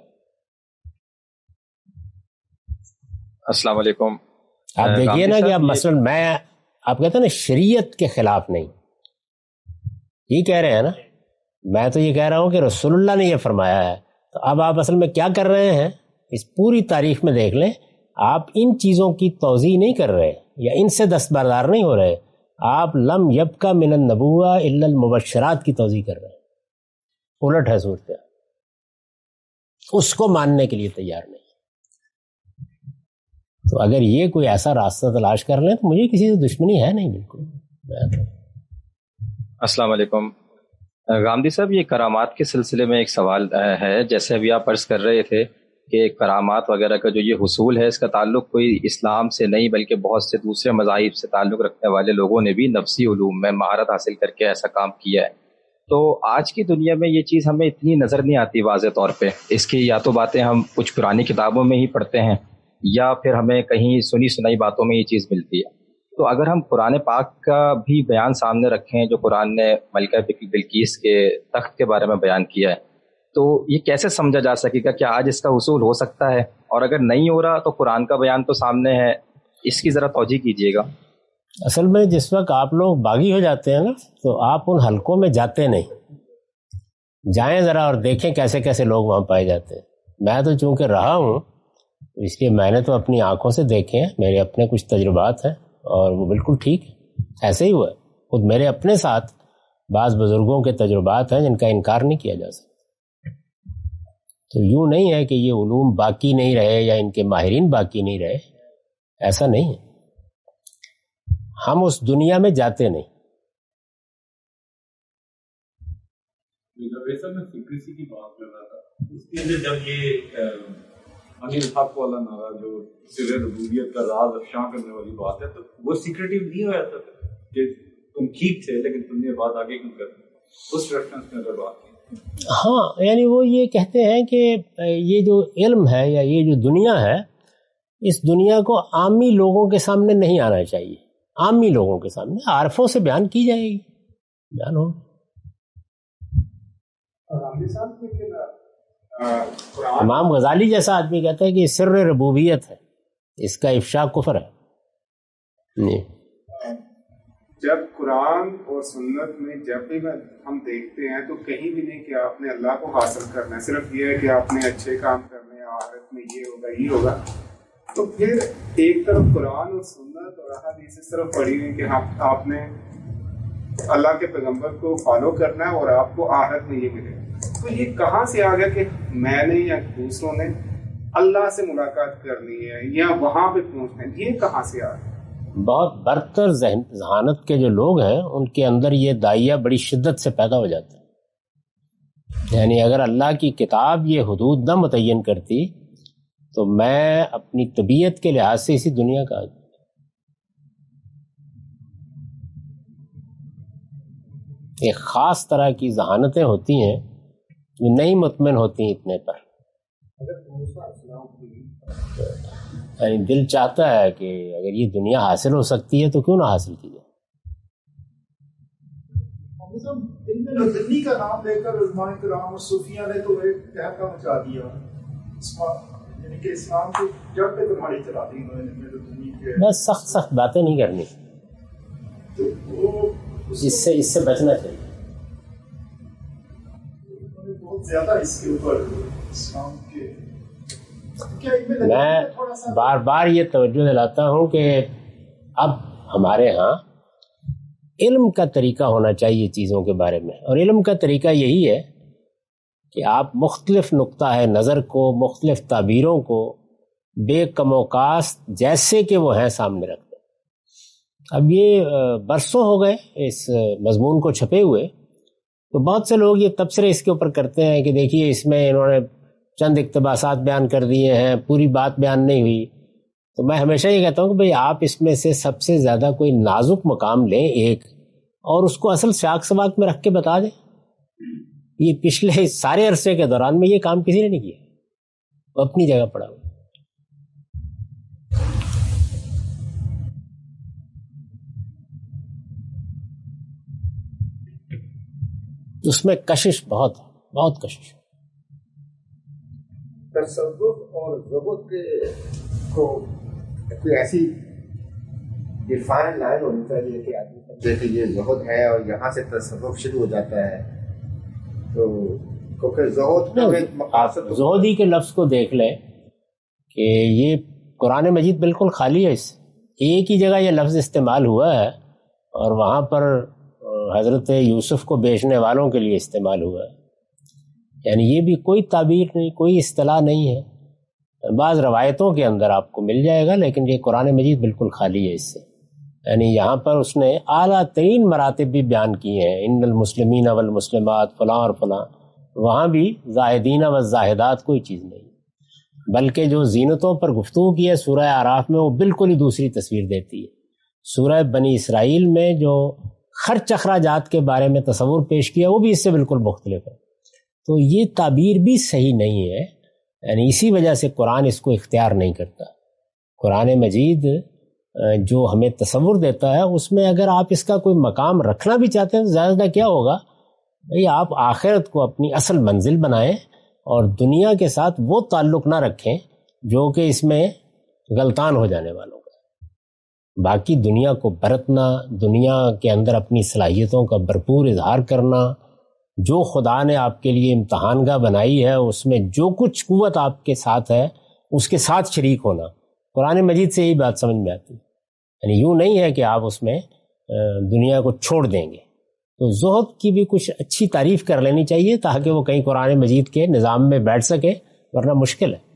السلام علیکم۔ آپ دیکھیے نا کہ اب مثلا میں آپ کہتے ہیں نا شریعت کے خلاف نہیں، یہ کہہ رہے ہیں نا، میں تو یہ کہہ رہا ہوں کہ رسول اللہ نے یہ فرمایا ہے، تو اب آپ اصل میں کیا کر رہے ہیں اس پوری تاریخ میں دیکھ لیں، آپ ان چیزوں کی توضیح نہیں کر رہے یا ان سے دستبردار نہیں ہو رہے، آپ لم یبقى من النبوہ الا المبشرات کی توضیح کر رہے ہیں، الٹ ہے صورت، اس کو ماننے کے لیے تیار نہیں۔ تو اگر یہ کوئی ایسا راستہ تلاش کر لیں تو مجھے کسی سے دشمنی ہے نہیں، بالکل۔ السلام علیکم غامدی صاحب، یہ کرامات کے سلسلے میں ایک سوال ہے، جیسے ابھی آپ عرض کر رہے تھے کہ کرامات وغیرہ کا جو یہ حصول ہے اس کا تعلق کوئی اسلام سے نہیں بلکہ بہت سے دوسرے مذاہب سے تعلق رکھنے والے لوگوں نے بھی نفسی علوم میں مہارت حاصل کر کے ایسا کام کیا ہے۔ تو آج کی دنیا میں یہ چیز ہمیں اتنی نظر نہیں آتی واضح طور پہ، اس کی یا تو باتیں ہم کچھ پرانی کتابوں میں ہی پڑھتے ہیں یا پھر ہمیں کہیں سنی سنائی باتوں میں یہ چیز ملتی ہے۔ تو اگر ہم قرآن پاک کا بھی بیان سامنے رکھیں جو قرآن نے ملکہ بلقیس کے تخت کے بارے میں بیان کیا ہے، تو یہ کیسے سمجھا جا سکے گا کہ آج اس کا حصول ہو سکتا ہے؟ اور اگر نہیں ہو رہا تو قرآن کا بیان تو سامنے ہے، اس کی ذرا توجہ کیجیے گا۔ اصل میں جس وقت آپ لوگ باغی ہو جاتے ہیں نا تو آپ ان حلقوں میں جاتے نہیں، جائیں ذرا اور دیکھیں کیسے کیسے لوگ وہاں پائے جاتے ہیں. میں تو چونکہ رہا ہوں اس لیے میں نے تو اپنی آنکھوں سے دیکھے ہیں, میرے اپنے کچھ تجربات ہیں اور وہ بالکل ٹھیک ہے, ایسے ہی ہوا ہے. خود میرے اپنے ساتھ بعض بزرگوں کے تجربات ہیں جن کا انکار نہیں کیا جا سکتا. تو یوں نہیں ہے کہ یہ علوم باقی نہیں رہے یا ان کے ماہرین باقی نہیں رہے, ایسا نہیں ہے. ہم اس دنیا میں جاتے نہیں. میں سیکریسی کی بات کر رہا تھا, اس کے اندر جب یہ الحق والا نعرہ جو سر ربوبیت کا راز افشاں کرنے والی بات ہے, تو وہ سیکریٹو نہیں ہو جاتا کہ تم ٹھیک تھے لیکن تم نے بات آگے کیوں کر دی, اس ریفرنس میں اگر بات کی. ہاں, یعنی وہ یہ کہتے ہیں کہ یہ جو علم ہے یا یہ جو دنیا ہے, اس دنیا کو عامی لوگوں کے سامنے نہیں آنا چاہیے. عامی لوگوں کے سامنے عارفوں سے بیان کی جائے گی, بیان ہو. امام غزالی جیسا آدمی کہتا ہے کہ سر ربوبیت ہے, اس کا افشا کفر ہے. جب قرآن اور سنت میں جب بھی ہم دیکھتے ہیں تو کہیں بھی نہیں کہ آپ نے اللہ کو حاصل کرنا ہے, صرف یہ ہے کہ آپ نے اچھے کام کرنے ہیں, آخرت میں یہ ہوگا یہ ہوگا. تو پھر ایک طرف قرآن اور سنت اور احادیث اس طرف پڑھی ہوئی کہ آپ نے اللہ کے پیغمبر کو فالو کرنا ہے اور آپ کو آخرت میں یہ ملے. تو یہ کہاں سے آ گیا کہ میں نے یا دوسروں نے اللہ سے ملاقات کرنی ہے یا وہاں پہ پہنچنا ہے, یہ کہاں سے آ گیا؟ بہت برتر ذہانت کے جو لوگ ہیں ان کے اندر یہ داعیہ بڑی شدت سے پیدا ہو جاتا ہے. یعنی اگر اللہ کی کتاب یہ حدود نہ متعین کرتی تو میں اپنی طبیعت کے لحاظ سے اسی دنیا کا آدمی. ایک خاص طرح کی ذہانتیں ہوتی ہیں جو نہیں مطمئن ہوتی اتنے پر. یعنی دل چاہتا ہے کہ اگر یہ دنیا حاصل ہو سکتی ہے تو کیوں نہ حاصل کی جائے. دلی کا نام لے کر علماء کرام اور صوفیاء نے تو ایک تہلکہ مچا دیا, یعنی کہ اسلام کو جب تک ہماری چلا دی انہوں نے. بس سخت باتیں نہیں کرنی, اس سے بچنا چاہیے. بہت زیادہ اس کے اوپر اسلام کے میں بار بار یہ توجہ دلاتا ہوں کہ اب ہمارے ہاں علم کا طریقہ ہونا چاہیے چیزوں کے بارے میں, اور علم کا طریقہ یہی ہے کہ آپ مختلف نقطہ نظر کو, مختلف تعبیروں کو بے کم و کاست جیسے کہ وہ ہیں سامنے رکھ دیں. اب یہ برسوں ہو گئے اس مضمون کو چھپے ہوئے, تو بہت سے لوگ یہ تبصرے اس کے اوپر کرتے ہیں کہ دیکھیے اس میں انہوں نے چند اقتباسات بیان کر دیے ہیں, پوری بات بیان نہیں ہوئی. تو میں ہمیشہ یہ کہتا ہوں کہ بھئی آپ اس میں سے سب سے زیادہ کوئی نازک مقام لیں ایک, اور اس کو اصل سیاق سباق میں رکھ کے بتا دیں. یہ پچھلے سارے عرصے کے دوران میں یہ کام کسی نے نہیں کیا, وہ اپنی جگہ پڑا ہوا. اس میں کشش بہت کشش. تصوف اور زہد کو کوئی ایسی ڈیفائن لائن ہونی چاہیے کہ آدمی سمجھے کہ یہ زہد ہے اور یہاں سے تصوف شروع ہو جاتا ہے. تو کیونکہ زہدی کے لفظ کو دیکھ لیں کہ یہ قرآن مجید بالکل خالی ہے, اس ایک ہی جگہ یہ لفظ استعمال ہوا ہے اور وہاں پر حضرت یوسف کو بیچنے والوں کے لیے استعمال ہوا ہے. یعنی یہ بھی کوئی تعبیر نہیں, کوئی اصطلاح نہیں ہے. بعض روایتوں کے اندر آپ کو مل جائے گا, لیکن یہ قرآن مجید بالکل خالی ہے اس سے. یعنی یہاں پر اس نے اعلیٰ ترین مراتب بھی بیان کیے ہیں, ان المسلمین والمسلمات فلاں اور فلاں. وہاں بھی زاہدین والزاہدات کوئی چیز نہیں, بلکہ جو زینتوں پر گفتگو کی ہے سورہ اعراف میں وہ بالکل ہی دوسری تصویر دیتی ہے. سورہ بنی اسرائیل میں جو خرچ اخراجات کے بارے میں تصور پیش کیا وہ بھی اس سے بالکل مختلف ہے. تو یہ تعبیر بھی صحیح نہیں ہے. یعنی اسی وجہ سے قرآن اس کو اختیار نہیں کرتا. قرآن مجید جو ہمیں تصور دیتا ہے اس میں اگر آپ اس کا کوئی مقام رکھنا بھی چاہتے ہیں تو زیادہ کیا ہوگا بھئی, آپ آخرت کو اپنی اصل منزل بنائیں اور دنیا کے ساتھ وہ تعلق نہ رکھیں جو کہ اس میں غلطان ہو جانے والوں کا. باقی دنیا کو برتنا, دنیا کے اندر اپنی صلاحیتوں کا بھرپور اظہار کرنا, جو خدا نے آپ کے لیے امتحان گاہ بنائی ہے اس میں جو کچھ قوت آپ کے ساتھ ہے اس کے ساتھ شریک ہونا. قرآن مجید سے یہی بات سمجھ میں آتی ہے. یعنی یوں نہیں ہے کہ آپ اس میں دنیا کو چھوڑ دیں گے. تو زہد کی بھی کچھ اچھی تعریف کر لینی چاہیے تاکہ وہ کہیں قرآن مجید کے نظام میں بیٹھ سکے، ورنہ مشکل ہے.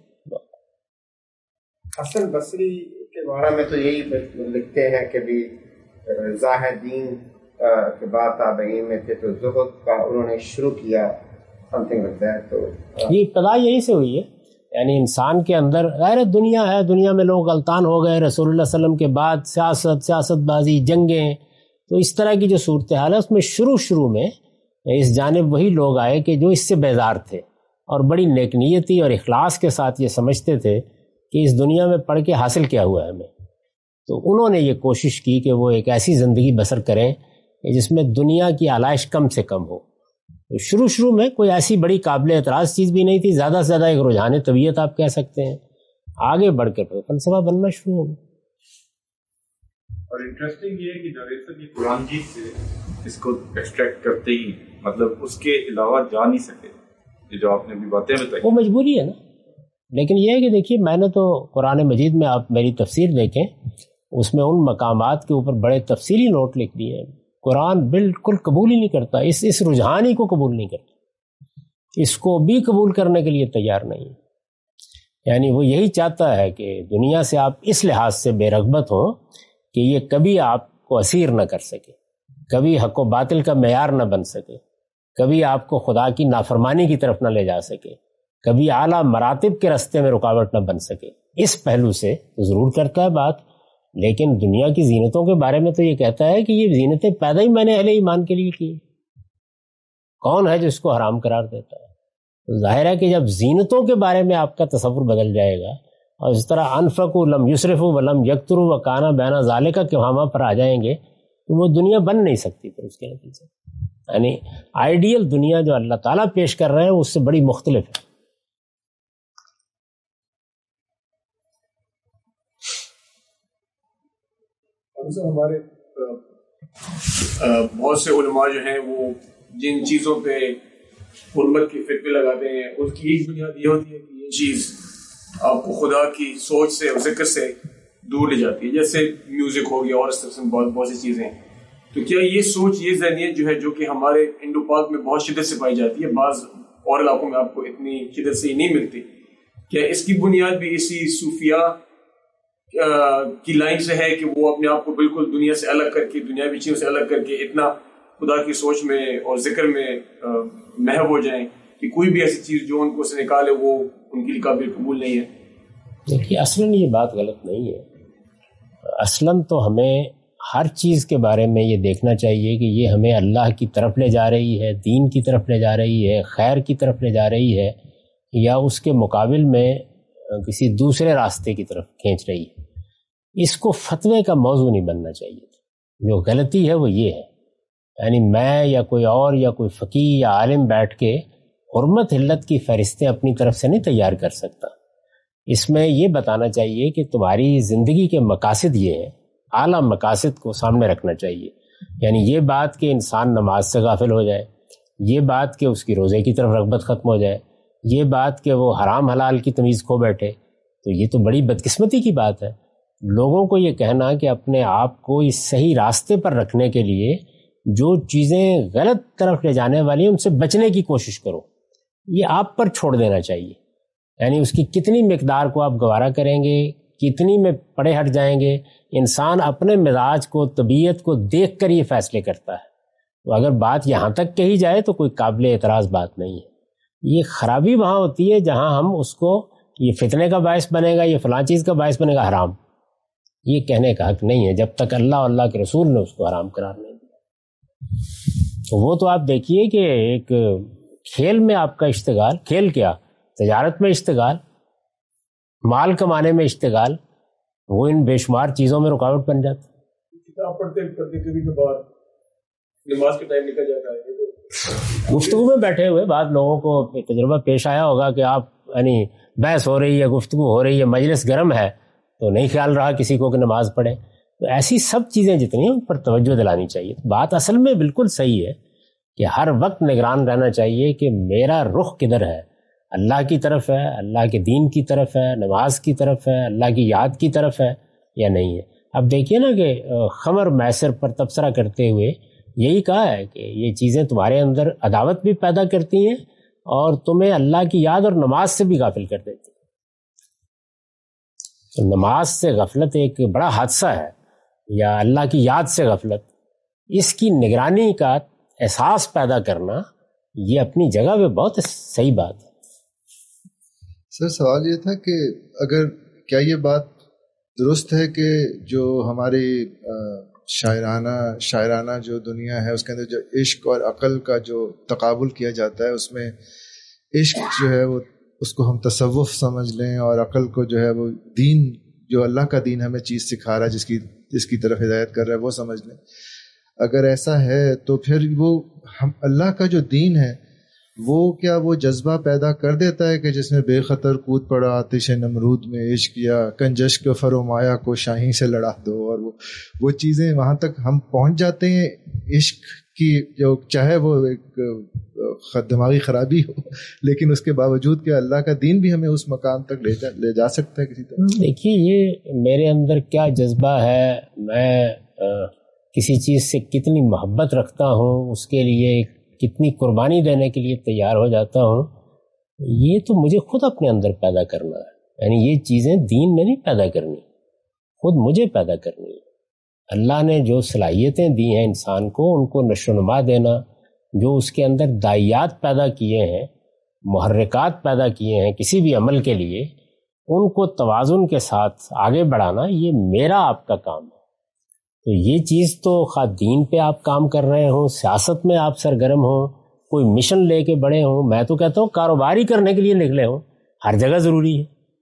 حسن بصری کے بارے میں تو یہی لکھتے ہیں کہ بھی زاہدین کے بعد تابعین میں تھے تو زہد کا انہوں نے شروع کیا سمتھنگ لگتا ہے. تو یہ ابتدا یہی سے ہوئی ہے. یعنی انسان کے اندر غیر دنیا ہے، دنیا میں لوگ غلطان ہو گئے، رسول اللہ صلی اللہ علیہ وسلم کے بعد سیاست بازی، جنگیں، تو اس طرح کی جو صورتحال ہے اس میں شروع میں اس جانب وہی لوگ آئے کہ جو اس سے بیزار تھے اور بڑی نیک نیتی اور اخلاص کے ساتھ یہ سمجھتے تھے کہ اس دنیا میں پڑھ کے حاصل کیا ہوا ہے ہمیں. تو انہوں نے یہ کوشش کی کہ وہ ایک ایسی زندگی بسر کریں جس میں دنیا کی آلائش کم سے کم ہو. شروع میں کوئی ایسی بڑی قابل اعتراض چیز بھی نہیں تھی، زیادہ سے زیادہ ایک رجحان طبیعت آپ کہہ سکتے ہیں. آگے بڑھ کے پھر فلسفہ بننا شروع ہو. اور انٹرسٹنگ یہ ہے کہ جاوید صاحب یہ قرآن مجید سے اس کو ایکسٹریکٹ کرتے ہی مطلب اس کے علاوہ جا نہیں سکے. یہ جو آپ نے بھی باتیں بتائی وہ مجبوری ہے نا. لیکن یہ ہے کہ دیکھیے میں نے تو قرآن مجید میں آپ میری تفسیر دیکھیں اس میں ان مقامات کے اوپر بڑے تفصیلی نوٹ لکھ دیے ہیں. قرآن بالکل قبول ہی نہیں کرتا، اس رجحان ہی کو قبول نہیں کرتا، اس کو بھی قبول کرنے کے لیے تیار نہیں. یعنی وہ یہی چاہتا ہے کہ دنیا سے آپ اس لحاظ سے بے رغبت ہو کہ یہ کبھی آپ کو اسیر نہ کر سکے، کبھی حق و باطل کا معیار نہ بن سکے، کبھی آپ کو خدا کی نافرمانی کی طرف نہ لے جا سکے، کبھی اعلیٰ مراتب کے راستے میں رکاوٹ نہ بن سکے. اس پہلو سے ضرور کرتا ہے بات، لیکن دنیا کی زینتوں کے بارے میں تو یہ کہتا ہے کہ یہ زینتیں پیدا ہی میں نے اہل ایمان کے لیے کی. کون ہے جو اس کو حرام قرار دیتا ہے؟ تو ظاہر ہے کہ جب زینتوں کے بارے میں آپ کا تصور بدل جائے گا اور اس طرح انفقوا لم یسرفوا ولم یقتروا وکان بین ذالک کے وہاں پر آ جائیں گے تو وہ دنیا بن نہیں سکتی. پھر اس کے نتیجے یعنی آئیڈیل دنیا جو اللہ تعالیٰ پیش کر رہے ہیں اس سے بڑی مختلف ہے. ہمارے بہت سے علماء جو ہیں وہ جن چیزوں پہ حرمت کے فتوے لگاتے ہیں اس کی ایک بنیاد یہ ہوتی ہے کہ یہ چیز آپ کو خدا کی سوچ سے اور ذکر سے دور لے جاتی ہے. جیسے میوزک ہو گیا اور اس طرح سے بہت سی چیزیں. تو کیا یہ سوچ، یہ ذہنیت جو ہے جو کہ ہمارے انڈو پاک میں بہت شدت سے پائی جاتی ہے، بعض اور علاقوں میں آپ کو اتنی شدت سے نہیں ملتی، کیا اس کی بنیاد بھی اسی صوفیاء کی لائن سے ہے کہ وہ اپنے آپ کو بالکل دنیا سے الگ کر کے، دنیاوی چیزوں سے الگ کر کے اتنا خدا کی سوچ میں اور ذکر میں محو ہو جائیں کہ کوئی بھی ایسی چیز جو ان کو سے نکالے وہ ان کے لیے قابل قبول نہیں ہے؟ دیکھیے اصلاً یہ بات غلط نہیں ہے. اصلاً تو ہمیں ہر چیز کے بارے میں یہ دیکھنا چاہیے کہ یہ ہمیں اللہ کی طرف لے جا رہی ہے، دین کی طرف لے جا رہی ہے، خیر کی طرف لے جا رہی ہے، یا اس کے مقابل میں کسی دوسرے راستے کی طرف کھینچ رہی ہے. اس کو فتوے کا موضوع نہیں بننا چاہیے. جو غلطی ہے وہ یہ ہے، یعنی میں یا کوئی اور یا کوئی فقیہ یا عالم بیٹھ کے حرمت علت کی فہرستیں اپنی طرف سے نہیں تیار کر سکتا. اس میں یہ بتانا چاہیے کہ تمہاری زندگی کے مقاصد یہ ہے، اعلیٰ مقاصد کو سامنے رکھنا چاہیے. یعنی یہ بات کہ انسان نماز سے غافل ہو جائے، یہ بات کہ اس کی روزے کی طرف رغبت ختم ہو جائے، یہ بات کہ وہ حرام حلال کی تمیز کھو بیٹھے، تو یہ تو بڑی بدقسمتی کی بات ہے. لوگوں کو یہ کہنا کہ اپنے آپ کو اس صحیح راستے پر رکھنے کے لیے جو چیزیں غلط طرف لے جانے والی ہیں ان سے بچنے کی کوشش کرو، یہ آپ پر چھوڑ دینا چاہیے. یعنی اس کی کتنی مقدار کو آپ گوارا کریں گے، کتنی میں پڑے ہٹ جائیں گے، انسان اپنے مزاج کو، طبیعت کو دیکھ کر یہ فیصلے کرتا ہے. تو اگر بات یہاں تک کہی جائے تو کوئی قابل اعتراض بات نہیں ہے. یہ خرابی وہاں ہوتی ہے جہاں ہم اس کو یہ فتنے کا باعث بنے گا، یہ فلاں چیز کا باعث بنے گا حرام، یہ کہنے کا حق نہیں ہے جب تک اللہ اور اللہ کے رسول نے اس کو حرام قرار نہیں دیا. وہ تو آپ دیکھیے کہ ایک کھیل میں آپ کا اشتغال، کھیل کیا، تجارت میں اشتغال، مال کمانے میں اشتغال، وہ ان بے شمار چیزوں میں رکاوٹ بن جاتا. کتاب پڑھتے کبھی کبھار نماز کے ٹائم نکل جاتا ہے. گفتگو میں بیٹھے ہوئے بعض لوگوں کو تجربہ پیش آیا ہوگا کہ آپ یعنی بحث ہو رہی ہے، گفتگو ہو رہی ہے، مجلس گرم ہے تو نہیں خیال رہا کسی کو کہ نماز پڑھے. تو ایسی سب چیزیں جتنی ہیں ان پر توجہ دلانی چاہیے. بات اصل میں بالکل صحیح ہے کہ ہر وقت نگران رہنا چاہیے کہ میرا رخ کدھر ہے، اللہ کی طرف ہے، اللہ کے دین کی طرف ہے، نماز کی طرف ہے، اللہ کی یاد کی طرف ہے یا نہیں ہے۔ اب دیکھیے نا کہ خمر میسر پر تبصرہ کرتے ہوئے یہی کہا ہے کہ یہ چیزیں تمہارے اندر عداوت بھی پیدا کرتی ہیں اور تمہیں اللہ کی یاد اور نماز سے بھی غافل کر دیتی ہیں۔ تو نماز سے غفلت ایک بڑا حادثہ ہے، یا اللہ کی یاد سے غفلت، اس کی نگرانی کا احساس پیدا کرنا یہ اپنی جگہ پہ بہت صحیح بات ہے۔ سر سوال یہ تھا کہ اگر کیا یہ بات درست ہے کہ جو ہماری شاعرانہ جو دنیا ہے اس کے اندر جو عشق اور عقل کا جو تقابل کیا جاتا ہے، اس میں عشق جو ہے وہ اس کو ہم تصوف سمجھ لیں اور عقل کو جو ہے وہ دین، جو اللہ کا دین ہمیں چیز سکھا رہا ہے، جس کی طرف ہدایت کر رہا ہے، وہ سمجھ لیں۔ اگر ایسا ہے تو پھر وہ ہم اللہ کا جو دین ہے وہ کیا وہ جذبہ پیدا کر دیتا ہے کہ جس میں بے خطر کود پڑا آتش نمرود میں عشق، یا کنجش کے فرمایا کو شاہی سے لڑا دو، اور وہ چیزیں وہاں تک ہم پہنچ جاتے ہیں عشق کی، جو چاہے وہ ایک دماغی خرابی ہو لیکن اس کے باوجود کہ اللہ کا دین بھی ہمیں اس مقام تک لے جا سکتا ہے کسی طرح۔ دیکھیے یہ میرے اندر کیا جذبہ ہے، میں کسی چیز سے کتنی محبت رکھتا ہوں، اس کے لیے کتنی قربانی دینے کے لیے تیار ہو جاتا ہوں، یہ تو مجھے خود اپنے اندر پیدا کرنا ہے۔ یعنی یہ چیزیں دین نے نہیں پیدا کرنی، خود مجھے پیدا کرنی ہے۔ اللہ نے جو صلاحیتیں دی ہیں انسان کو، ان کو نشو و نما دینا، جو اس کے اندر داعیات پیدا کیے ہیں، محرکات پیدا کیے ہیں کسی بھی عمل کے لیے، ان کو توازن کے ساتھ آگے بڑھانا، یہ میرا آپ کا کام ہے۔ تو یہ چیز تو خواہ دین پہ آپ کام کر رہے ہوں، سیاست میں آپ سرگرم ہوں، کوئی مشن لے کے بڑے ہوں، میں تو کہتا ہوں کاروباری کرنے کے لیے نکلے ہوں، ہر جگہ ضروری ہے،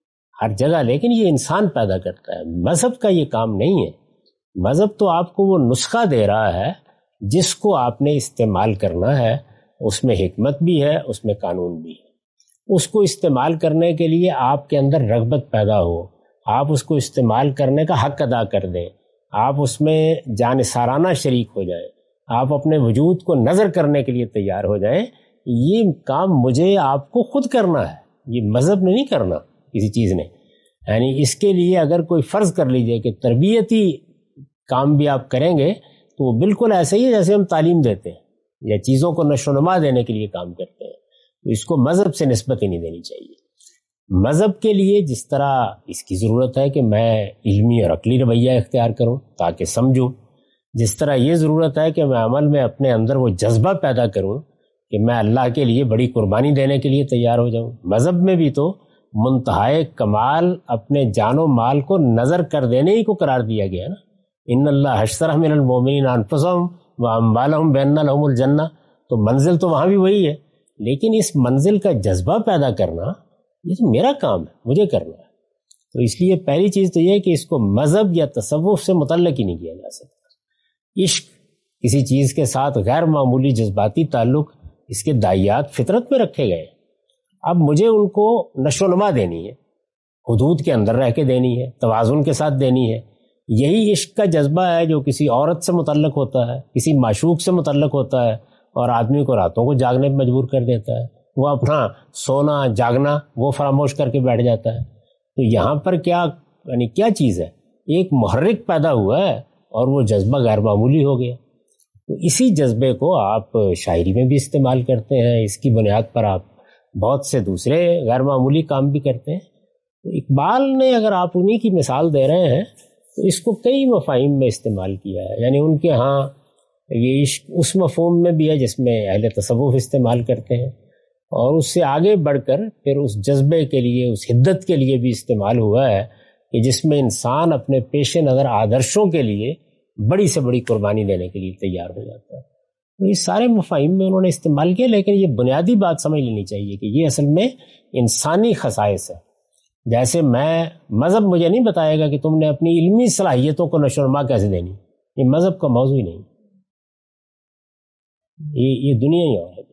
ہر جگہ، لیکن یہ انسان پیدا کرتا ہے۔ مذہب کا یہ کام نہیں ہے۔ مذہب تو آپ کو وہ نسخہ دے رہا ہے جس کو آپ نے استعمال کرنا ہے، اس میں حکمت بھی ہے، اس میں قانون بھی ہے۔ اس کو استعمال کرنے کے لیے آپ کے اندر رغبت پیدا ہو، آپ اس کو استعمال کرنے کا حق ادا کر دیں، آپ اس میں جانثارانہ شریک ہو جائیں، آپ اپنے وجود کو نظر کرنے کے لیے تیار ہو جائیں۔ یہ کام مجھے آپ کو خود کرنا ہے، یہ مذہب نے نہیں کرنا کسی چیز نے۔ یعنی اس کے لیے اگر کوئی فرض کر لیجئے کہ تربیتی کام بھی آپ کریں گے تو وہ بالکل ایسے ہی ہے جیسے ہم تعلیم دیتے ہیں یا چیزوں کو نشو و نما دینے کے لیے کام کرتے ہیں، تو اس کو مذہب سے نسبت ہی نہیں دینی چاہیے۔ مذہب کے لیے جس طرح اس کی ضرورت ہے کہ میں علمی اور عقلی رویہ اختیار کروں تاکہ سمجھوں، جس طرح یہ ضرورت ہے کہ میں عمل میں اپنے اندر وہ جذبہ پیدا کروں کہ میں اللہ کے لیے بڑی قربانی دینے کے لیے تیار ہو جاؤں۔ مذہب میں بھی تو منتہائے کمال اپنے جان و مال کو نظر کر دینے ہی کو قرار دیا گیا نا۔ ان اللہ اشتری من المؤمنین انفسهم واموالهم بان لهم الجنہ، تو منزل تو وہاں بھی وہی ہے، لیکن اس منزل کا جذبہ پیدا کرنا یہ تو میرا کام ہے، مجھے کرنا ہے۔ تو اس لیے پہلی چیز تو یہ ہے کہ اس کو مذہب یا تصوف سے متعلق ہی نہیں کیا جا سکتا۔ عشق کسی چیز کے ساتھ غیر معمولی جذباتی تعلق، اس کے داعیات فطرت میں رکھے گئے، اب مجھے ان کو نشو و نما دینی ہے، حدود کے اندر رہ کے دینی ہے، توازن کے ساتھ دینی ہے۔ یہی عشق کا جذبہ ہے جو کسی عورت سے متعلق ہوتا ہے، کسی معشوق سے متعلق ہوتا ہے، اور آدمی کو راتوں کو جاگنے پہ مجبور کر دیتا ہے، وہ اپنا سونا جاگنا وہ فراموش کر کے بیٹھ جاتا ہے۔ تو یہاں پر کیا یعنی کیا چیز ہے، ایک محرک پیدا ہوا ہے اور وہ جذبہ غیر معمولی ہو گیا۔ تو اسی جذبے کو آپ شاعری میں بھی استعمال کرتے ہیں، اس کی بنیاد پر آپ بہت سے دوسرے غیر معمولی کام بھی کرتے ہیں۔ تو اقبال نے اگر آپ انہی کی مثال دے رہے ہیں تو اس کو کئی مفاہیم میں استعمال کیا ہے، یعنی ان کے ہاں یہ عشق اس مفہوم میں بھی ہے جس میں اہل تصوف استعمال کرتے ہیں، اور اس سے آگے بڑھ کر پھر اس جذبے کے لیے، اس حدت کے لیے بھی استعمال ہوا ہے کہ جس میں انسان اپنے پیش نظر آدرشوں کے لیے بڑی سے بڑی قربانی دینے کے لیے تیار ہو جاتا ہے۔ تو یہ سارے مفاہیم میں انہوں نے استعمال کیا، لیکن یہ بنیادی بات سمجھ لینی چاہیے کہ یہ اصل میں انسانی خصائص ہے۔ جیسے مذہب مجھے نہیں بتائے گا کہ تم نے اپنی علمی صلاحیتوں کو نشو و نما کیسے دینی، یہ مذہب کا موضوع ہی نہیں، یہ دنیا ہی اور ہے۔